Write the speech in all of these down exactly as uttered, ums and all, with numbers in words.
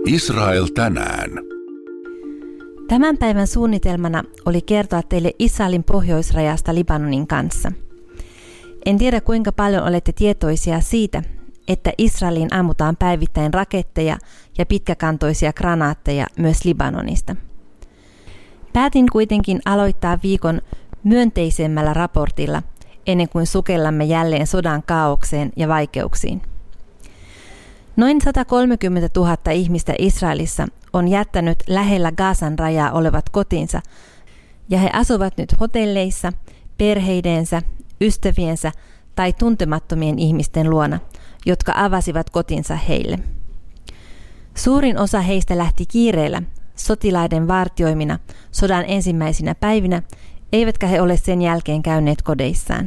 Israel tänään. Tämän päivän suunnitelmana oli kertoa teille Israelin pohjoisrajasta Libanonin kanssa. En tiedä kuinka paljon olette tietoisia siitä, että Israeliin ammutaan päivittäin raketteja ja pitkäkantoisia granaatteja myös Libanonista. Päätin kuitenkin aloittaa viikon myönteisemmällä raportilla, ennen kuin sukellamme jälleen sodan kaaukseen ja vaikeuksiin. Noin sata kolmekymmentätuhatta ihmistä Israelissa on jättänyt lähellä Gazan rajaa olevat kotinsa, ja he asuvat nyt hotelleissa, perheidensä, ystäviensä tai tuntemattomien ihmisten luona, jotka avasivat kotinsa heille. Suurin osa heistä lähti kiireellä, sotilaiden vartioimina sodan ensimmäisinä päivinä, eivätkä he ole sen jälkeen käyneet kodeissaan.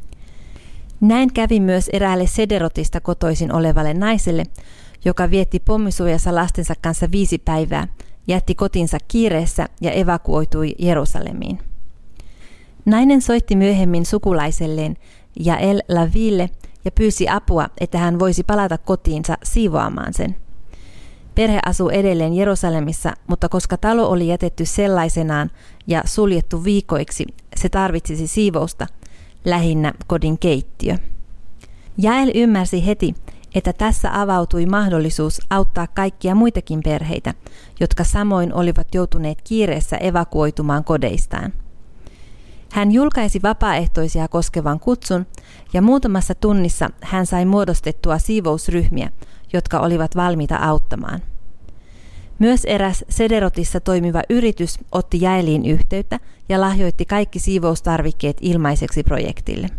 Näin kävi myös eräälle Sederotista kotoisin olevalle naiselle, joka vietti pommisuojassa lastensa kanssa viisi päivää, jätti kotinsa kiireessä ja evakuoitui Jerusalemiin. Nainen soitti myöhemmin sukulaiselleen Jael Laville ja pyysi apua, että hän voisi palata kotiinsa siivoamaan sen. Perhe asuu edelleen Jerusalemissa, mutta koska talo oli jätetty sellaisenaan ja suljettu viikoiksi, se tarvitsisi siivousta, lähinnä kodin keittiö. Jael ymmärsi heti, että tässä avautui mahdollisuus auttaa kaikkia muitakin perheitä, jotka samoin olivat joutuneet kiireessä evakuoitumaan kodeistaan. Hän julkaisi vapaaehtoisia koskevan kutsun ja muutamassa tunnissa hän sai muodostettua siivousryhmiä, jotka olivat valmiita auttamaan. Myös eräs Sederotissa toimiva yritys otti Jaeliin yhteyttä ja lahjoitti kaikki siivoustarvikkeet ilmaiseksi projektille.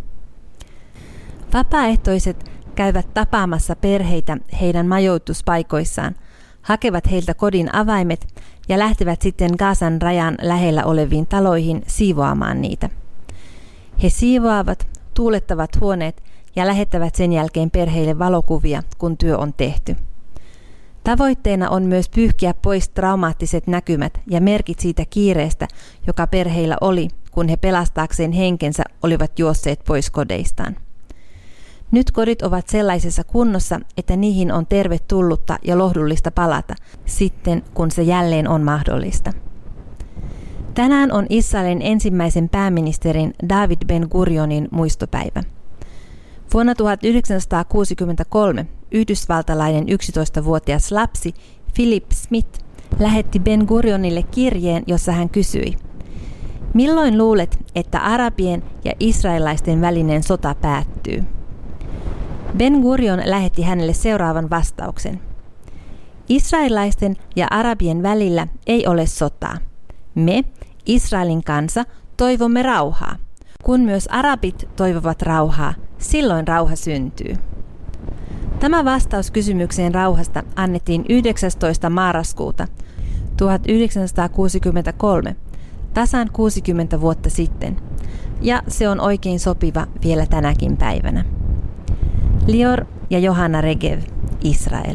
Vapaaehtoiset käyvät tapaamassa perheitä heidän majoituspaikoissaan, hakevat heiltä kodin avaimet ja lähtevät sitten Gazan rajan lähellä oleviin taloihin siivoamaan niitä. He siivoavat, tuulettavat huoneet ja lähettävät sen jälkeen perheille valokuvia, kun työ on tehty. Tavoitteena on myös pyyhkiä pois traumaattiset näkymät ja merkit siitä kiireestä, joka perheillä oli, kun he pelastaakseen henkensä olivat juosseet pois kodeistaan. Nyt kodit ovat sellaisessa kunnossa, että niihin on tervetullutta ja lohdullista palata, sitten kun se jälleen on mahdollista. Tänään on Israelin ensimmäisen pääministerin David Ben-Gurionin muistopäivä. Vuonna tuhatyhdeksänsataakuusikymmentäkolme yhdysvaltalainen yksitoistavuotias lapsi Philip Smith lähetti Ben-Gurionille kirjeen, jossa hän kysyi: "Milloin luulet, että arabien ja israelaisten välinen sota päättyy?" Ben-Gurion lähetti hänelle seuraavan vastauksen: "Israelaisten ja arabien välillä ei ole sotaa. Me, Israelin kansa, toivomme rauhaa. Kun myös arabit toivovat rauhaa, silloin rauha syntyy." Tämä vastaus kysymykseen rauhasta annettiin yhdeksästoista marraskuuta tuhatyhdeksänsataakuusikymmentäkolme, tasan kuusikymmentä vuotta sitten, ja se on oikein sopiva vielä tänäkin päivänä. Lior ja Johanna Regev, Israel.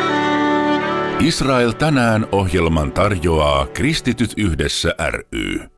Israel tänään -ohjelman tarjoaa Kristityt yhdessä ry.